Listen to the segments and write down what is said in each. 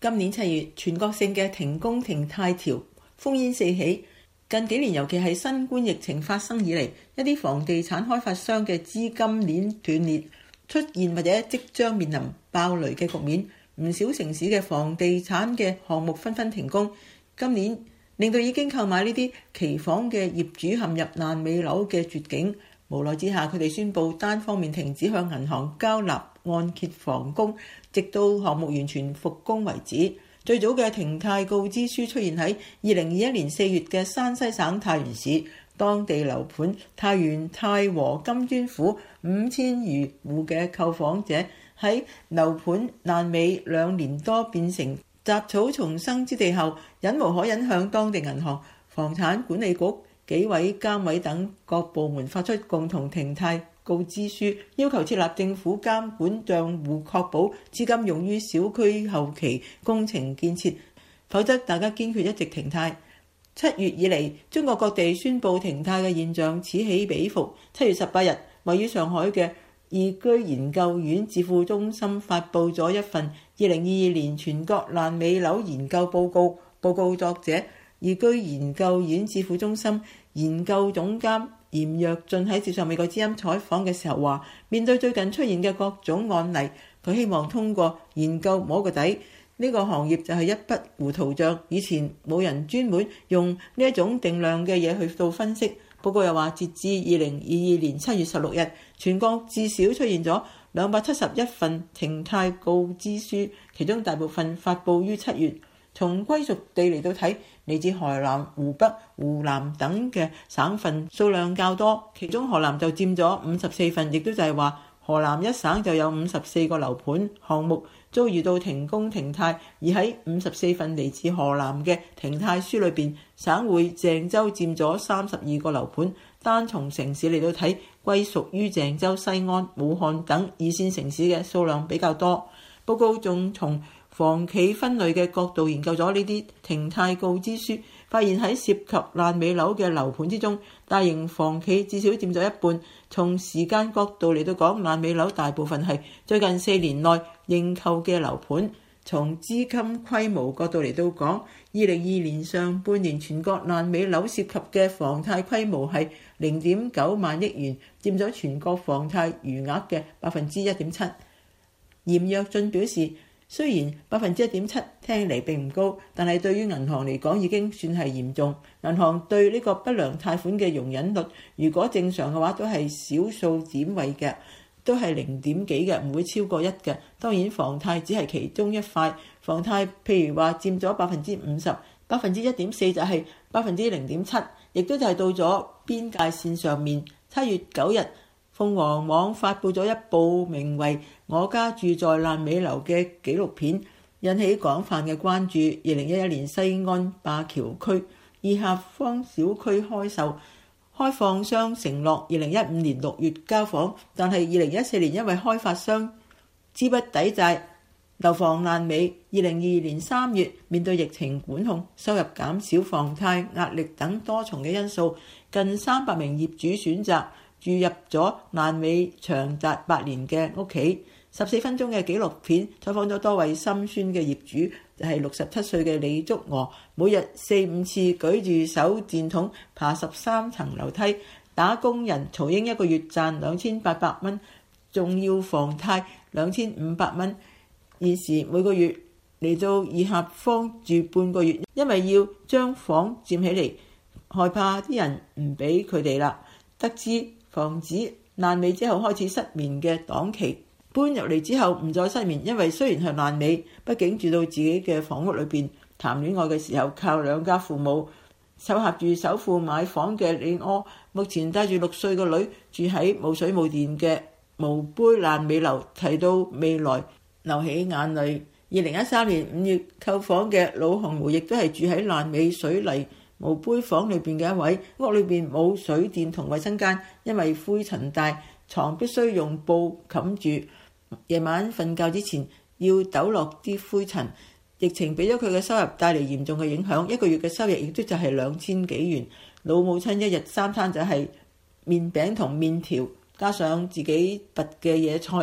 今年7月，全國性嘅停工停貸潮烽煙四起。近幾年，尤其係新冠疫情發生以嚟，一啲房地產開發商嘅資金鏈斷裂，出現或者即將面臨爆雷嘅局面。唔少城市嘅房地產嘅項目紛紛停工。今年令到已經購買呢啲期房嘅業主陷入爛尾樓嘅絕境。無奈之下，佢哋宣布單方面停止向銀行交納按揭房供，直到項目完全復工為止。最早嘅停貸告知書出現喺2021年4月嘅山西省太原市，當地樓盤太原太和金磚府5000餘戶嘅購房者喺樓盤爛尾2年多變成雜草叢生之地後，忍無可忍向當地銀行、房產管理局、紀委監委等各部門發出共同停貸告知書，要求設立政府監管帳戶，確保資金用於小區後期工程建設，否則大家堅決一直停貸。7月以嚟，中國各地宣布停貸嘅現象此起彼伏。7月18日，位於上海嘅易居研究院智庫中心發布咗一份2022年全國爛尾樓研究報告。報告作者易居研究院智庫中心研究總監嚴躍進喺接受美國之音採訪嘅時候話，面對最近出現嘅各種案例，佢希望通過研究摸個底。呢個行業就係一筆糊塗帳，以前冇人專門用呢一種定量嘅嘢去到分析。報告又話，截至2022年7月16日，全國至少出現咗271份停貸告知書，其中大部分發布於7月。從歸屬地嚟到睇，嚟自河南、湖北、湖南等嘅省份數量較多，其中河南就佔咗54份，亦都就係話河南一省就有54個樓盤項目遭遇到停工停貸。而喺54份嚟自河南嘅停貸書裏邊，省會鄭州佔咗32個樓盤。單從城市嚟到睇，歸屬於鄭州、西安、武漢等二線城市嘅數量比較多。報告仲從房企分類嘅角度研究咗呢啲停貸告知書，發現喺涉及爛尾樓嘅樓盤之中，大型房企至少佔咗一半。從時間角度嚟到講，爛尾樓大部分係最近4年內認購嘅樓盤。從資金規模角度嚟到講，2022年上半年全國爛尾樓涉及嘅房貸規模係0.9萬億元，佔咗全國房貸餘額嘅1.7%。嚴躍進表示，雖然1.7%聽嚟並唔高，但係對於銀行嚟講已經算係嚴重。銀行對呢個不良貸款嘅容忍率，如果正常嘅話，都係小數點位嘅，都係0點幾嘅，唔會超過1嘅。當然房貸只係其中一塊，房貸譬如話佔咗50%，1.4%就係0.7%，亦都就係到咗邊界線上面。7月9日，鳳凰網發布咗一部名為《我家住在爛尾樓》嘅紀錄片，引起廣泛嘅關注。2011年西安灞橋區二合坊小區開售，開放商承諾2015年6月交房，但係2014年因為開發商資不抵債，樓房爛尾。2022年3月，面對疫情管控、收入減少、房貸壓力等多重嘅因素，近300名業主選擇住入咗爛尾長達8年嘅屋企。14分鐘嘅紀錄片採訪咗多位心酸嘅業主，就係67歲嘅李竹娥，每日4-5次舉住手電筒爬13層樓梯，打工人曹英一個月賺2800蚊，仲要房貸2500蚊。現時每個月嚟到二合坊住半個月，因為要將房佔起嚟，害怕啲人唔俾佢哋啦。得知防止爛尾之後開始失眠嘅檔期，搬入嚟之後唔再失眠，因為雖然係爛尾，畢竟住到自己嘅房屋裏邊，談戀愛嘅時候靠兩家父母湊合住首付買房嘅李柯，目前帶住6歲個女住喺冇水冇電嘅毛坯爛尾樓，提到未來流起眼淚。2013年5月購房嘅老紅梅亦都係住喺爛尾水泥毛坯房裏邊嘅一位，屋裏邊冇水電同衛生間，因為灰塵大，床必須用布冚住，夜晚瞓覺之前要抖落啲灰塵。疫情俾咗佢嘅收入帶嚟嚴重嘅影響，一個月嘅收入亦都就係2000幾元。老母親一日3餐就係麵餅同麵條，加上自己拔嘅野菜，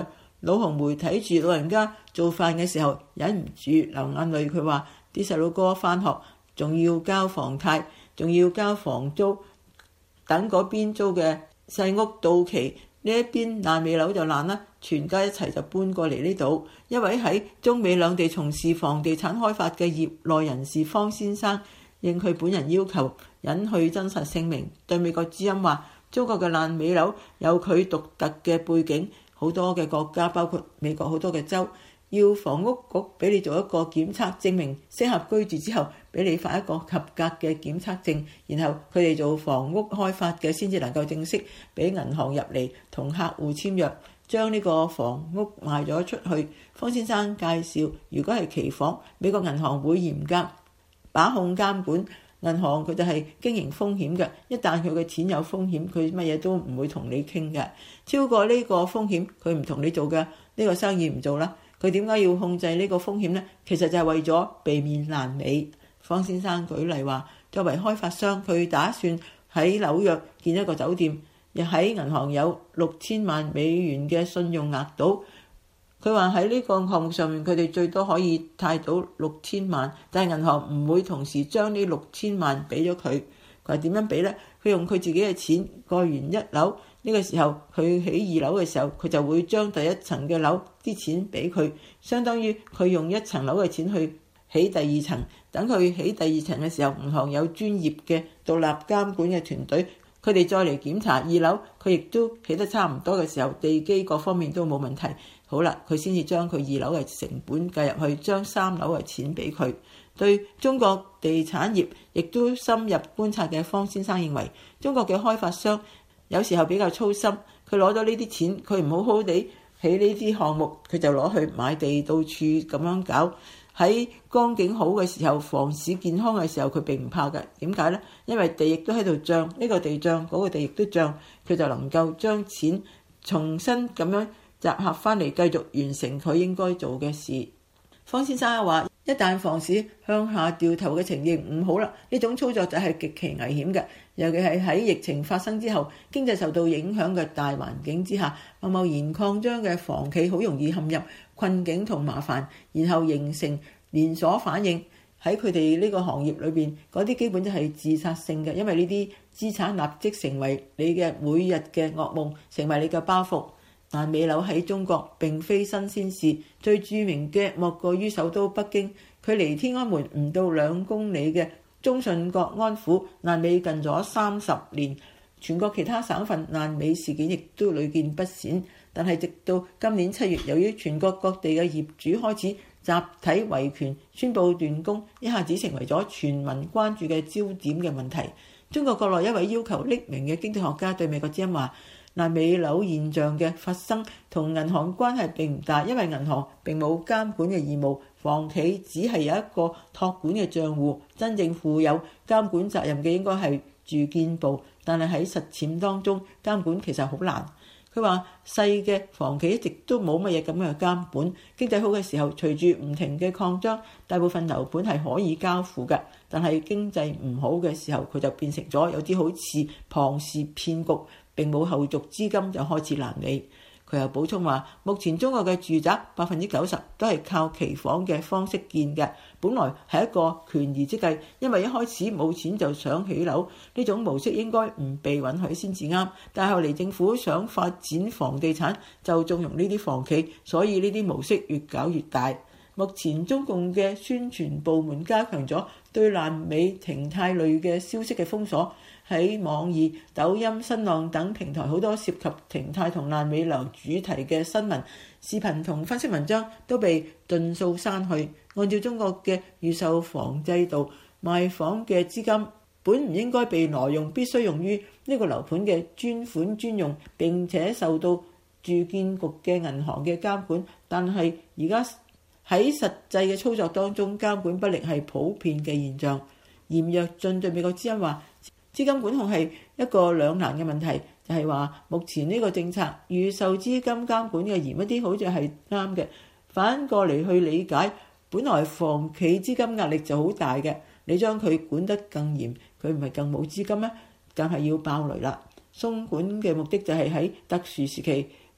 老紅梅睇住老人家做飯嘅時候，忍唔住流眼淚。佢話啲細路哥返學仲要交房貸，仲要交房租，等嗰邊租嘅細屋到期，呢一邊爛尾樓就爛啦，全家一齊就搬過嚟呢度。一位喺中美兩地從事房地產開發嘅業內人士方先生應佢本人要求，隱去真實姓名，對美國之音話：中國嘅爛尾樓有佢獨特嘅背景，好多嘅國家包括美國好多嘅州，要房屋局俾你做一個檢測，證明適合居住之後，俾你發一個合格嘅檢測證，然後佢哋做房屋開發嘅先至能夠正式俾銀行入嚟同客戶簽約，將呢個房屋賣咗出去。方先生介紹，如果係期房，美國銀行會嚴格把控監管。銀行佢就係經營風險嘅，一旦佢嘅錢有風險，佢乜嘢都唔會同你傾嘅。超過呢個風險，佢唔同你做嘅呢個生意唔做啦。佢點解要控制呢個風險呢？其實就係為咗避免爛尾。方先生舉例話，作為開發商，佢打算喺紐約建一個酒店，又喺銀行有6000萬美元嘅信用額度。佢話喺呢個項目上面，佢哋最多可以貸到6000萬，但係銀行唔會同時將呢6000萬俾咗佢。佢話點樣俾呢？佢用佢自己嘅錢過完一樓，呢個時候佢起2樓嘅時候，佢就會將第一層嘅樓啲錢俾佢，相當於佢用1層樓嘅錢去起第2層。等佢起第2層嘅時候，銀行有專業嘅獨立監管嘅團隊，佢哋再嚟檢查2樓，佢亦都起得差唔多嘅時候，地基各方面都冇問題。好啦，佢先至將佢2樓嘅成本計入去，將3樓嘅錢俾佢。對中國地產業亦都深入觀察嘅方先生認為，中國嘅開發商有時候比較粗心，佢攞咗呢啲錢，佢唔好好地起呢啲項目，佢就攞去買地，到處咁樣搞。喺光景好嘅時候，房市健康嘅時候，佢並唔怕嘅。點解呢？因為地亦都喺度漲，呢個地漲，嗰個地亦都漲，佢就能夠將錢重新咁樣集合翻嚟，繼續完成佢應該做嘅事。方先生話：一旦房市向下掉頭嘅情形唔好啦，呢種操作就係極其危險嘅。尤其係喺疫情發生之後，經濟受到影響嘅大環境之下，貿然擴張嘅房企好容易陷入困境同麻煩，然後形成連鎖反應。喺佢哋呢個行業裏邊，嗰啲基本就係自殺性嘅，因為呢啲資產立即成為你嘅每日嘅噩夢，成為你嘅包袱。爛尾樓喺中國並非新鮮事，最著名嘅莫過於首都北京，距離天安門唔到2公里嘅中信國安府爛尾近咗30年。全國其他省份爛尾事件亦都屢見不鮮，但係直到今年7月，由於全國各地嘅業主開始集體維權，宣布斷供，一下子成為咗全民關注嘅焦點嘅問題。中國國內一位要求匿名嘅經濟學家對美國之音話：爛尾樓現象嘅發生同銀行關係並唔大，因為銀行並冇監管嘅義務，房企只係有一個託管嘅賬戶，真正負有監管責任嘅應該係住建部，但係喺實踐當中監管其實好難。佢話細嘅房企一直都冇乜嘢咁嘅監管，經濟好嘅時候，隨住唔停嘅擴張，大部分樓盤係可以交付嘅，但係經濟唔好嘅時候，佢就變成咗有啲好似龐氏騙局，並冇後續資金就開始爛尾。佢又補充話，目前中國嘅住宅90%都係靠期房嘅方式建嘅，本來係一個權宜之計，因為一開始冇錢就想起樓，呢種模式應該唔被允許先至啱。但係後嚟政府想發展房地產，就縱容呢啲房企，所以呢啲模式越搞越大。目前中共嘅宣傳部門加強咗對爛尾停貸類嘅消息嘅封鎖，喺網易、抖音、新浪等平台，好多涉及停貸同爛尾樓主題嘅新聞、視頻同分析文章都被盡數刪去。按照中國嘅預售房制度，賣房嘅資金本唔應該被挪用，必須用於呢個樓盤嘅專款專用，並且受到住建局嘅銀行嘅監管。但係而家喺實際嘅操作當中，監管不力係普遍嘅現象。嚴若俊對美國之音話：資金管控係一個兩難嘅問題，就係話目前呢個政策預售資金監管嘅嚴一啲，好似係啱嘅。反過嚟去理解，本來房企資金壓力就好大嘅，你將佢管得更嚴，佢唔係更冇資金咩？梗係要爆雷啦！鬆管嘅目的就係喺特殊時期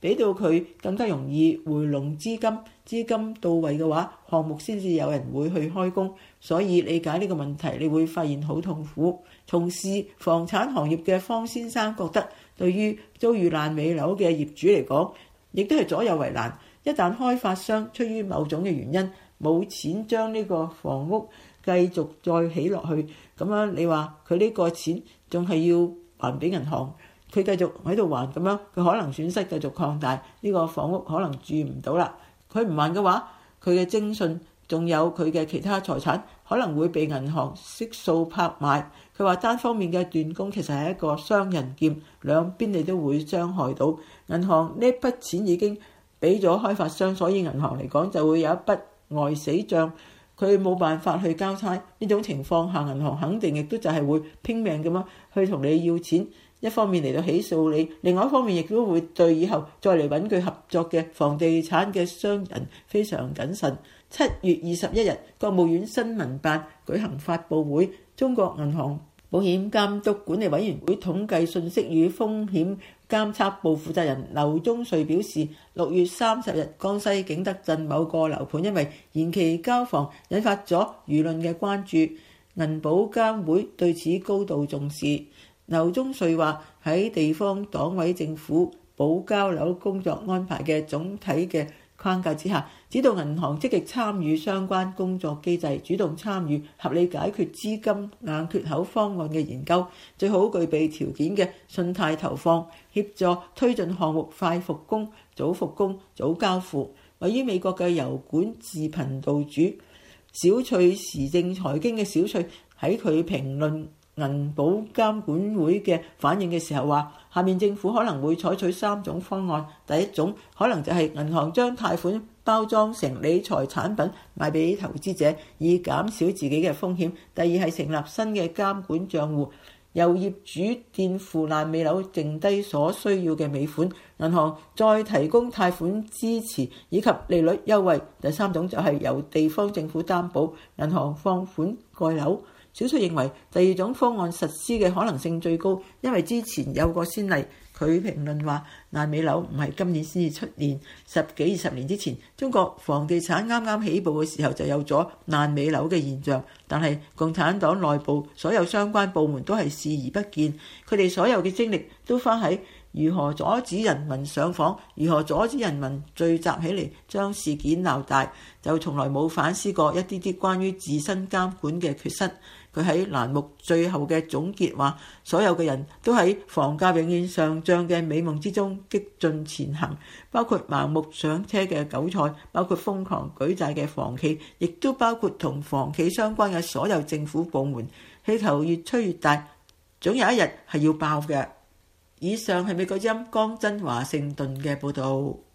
俾到佢更加容易回籠資金，資金到位嘅話，項目先至有人會去開工。所以理解呢個問題，你會發現好痛苦。從事房產行業嘅方先生覺得，對於遭遇爛尾樓嘅業主嚟講，亦都係左右為難。一旦開發商出於某種嘅原因冇錢將呢個房屋繼續再起落去，咁樣你話佢呢個錢仲係要還俾銀行，佢繼續喺度還，咁樣佢可能損失繼續擴大，呢個房屋可能住唔到啦。佢唔還嘅話，佢嘅徵信仲有佢嘅其他財產可能會被銀行悉數拍賣。佢話單方面嘅斷供其實係一個雙刃劍，兩邊你都會傷害到。銀行呢筆錢已經俾咗開發商，所以銀行嚟講就會有一筆呆死帳，佢冇辦法去交差。呢種情況下，銀行肯定亦都就係會拼命咁樣去同你要錢，一方面嚟到起訴你，另外一方面亦都會對以後再嚟揾佢合作嘅房地產嘅商人非常謹慎。7月21日，國務院新聞辦舉行發佈會，中國銀行保險監督管理委員會統計信息與風險監測部負責人劉宗瑞表示，6月30日，江西景德鎮某個樓盤因為延期交房，引發咗輿論嘅關注。銀保監會對此高度重視。劉宗瑞話：喺地方黨委政府保交樓工作安排嘅總體嘅框架之下，指導銀行積極參與相關工作機制，主動參與合理解決資金硬缺口方案嘅研究，最好具備條件嘅信貸投放，協助推進項目快復工、早復工、早交付。位於美國嘅油管視頻道主小翠時政財經嘅小翠喺佢評論銀保監管會嘅反應嘅時候話，下面政府可能會採取3種方案。第一種可能就係銀行將貸款包裝成理財產品賣俾投資者，以減少自己嘅風險。第二係成立新嘅監管帳戶，由業主墊付爛尾樓剩低所需要嘅尾款，銀行再提供貸款支持以及利率優惠。第三種就係由地方政府擔保，銀行放款蓋樓。小翠認為第二種方案實施嘅可能性最高，因為之前有個先例。佢評論話，爛尾樓唔係今年先至出現，10幾20年之前，中國房地產啱啱起步嘅時候就有咗爛尾樓嘅現象，但係共產黨內部所有相關部門都係視而不見，佢哋所有嘅精力都花喺如何阻止人民上訪，如何阻止人民聚集起嚟將事件鬧大，就從來冇反思過一啲啲關於自身監管嘅缺失。佢喺欄目最後嘅總結話，所有嘅人都喺房價永遠上漲嘅美夢之中激進前行，包括盲目上車嘅韭菜，包括瘋狂舉債嘅房企，亦都包括同房企相關嘅所有政府部門。氣球越吹越大，總有一日係要爆嘅。以上係美國之音江真華盛頓嘅報導。